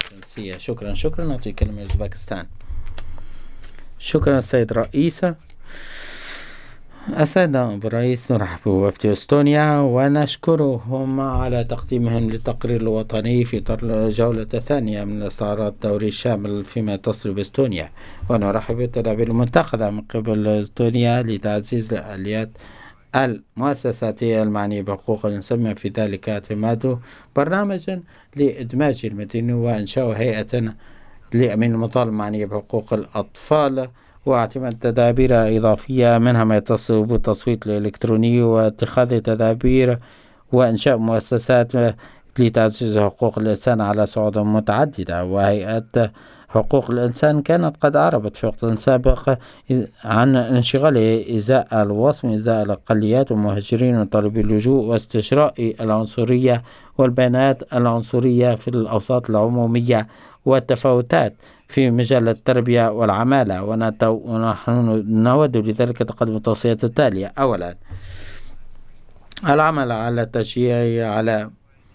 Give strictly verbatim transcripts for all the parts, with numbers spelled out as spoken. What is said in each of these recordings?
الجنسية. شكرا شكرا. نعطي كلمة لأوزبكستان. شكرا السيد رئيس. السيد نائب الرئيس، نرحب بوفد استونيا ونشكرهم على تقديمهم للتقرير الوطني في إطار الجولة الثانية من الاستعراض الدوري الشامل فيما يتصل باستونيا، ونرحب بالتدابير المتخذة من قبل استونيا لتعزيز الآليات المؤسساتية المعنية بحقوق الإنسان، في ذلك اعتماد برنامج لإدماج المدينة وإنشاء هيئة لأمين المطالب المعنية بحقوق الأطفال، واعتماد تدابير إضافية منها ما يتصل بالتصويت الإلكتروني واتخاذ تدابير وإنشاء مؤسسات لتعزيز حقوق الإنسان على صعود متعددة. وهيئة حقوق الإنسان كانت قد أعربت في وقت سابق عن انشغالها إزاء الوصم، إزاء الأقليات والمهاجرين وطالبي اللجوء، واستشراء العنصرية والبيانات العنصرية في الأوساط العمومية والتفاوتات في مجال التربية والعمالة. ونحن نود لذلك تقدم التوصيات التالية: أولا، العمل على التشجيع على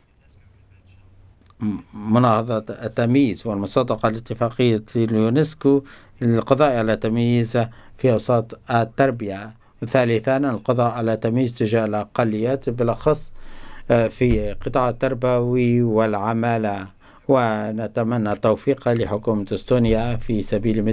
مناهضة التمييز والمصادقة لاتفاقية اليونسكو للقضاء على التمييز في أوساط التربية. ثالثا، القضاء على التمييز تجاه الأقليات بالأخص في قطاع التربوي والعمالة. ونتمنى التوفيق لحكومة استونيا في سبيل